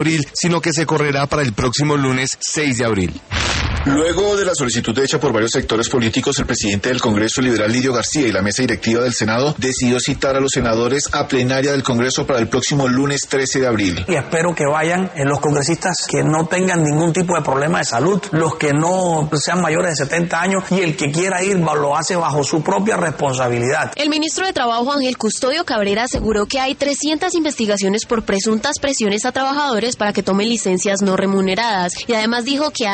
abril, sino que se correrá para el próximo lunes 6 de abril. Luego de la solicitud hecha por varios sectores políticos, el presidente del Congreso liberal, Lidio García, y la mesa directiva del Senado decidió citar a los senadores a plenaria del Congreso para el próximo lunes 13 de abril. Y espero que vayan los congresistas que no tengan ningún tipo de problema de salud, los que no sean mayores de 70 años, y el que quiera ir lo hace bajo su propia responsabilidad. El ministro de Trabajo, Ángel Custodio Cabrera, aseguró que hay 300 investigaciones por presuntas presiones a trabajadores para que tomen licencias no remuneradas, y además dijo que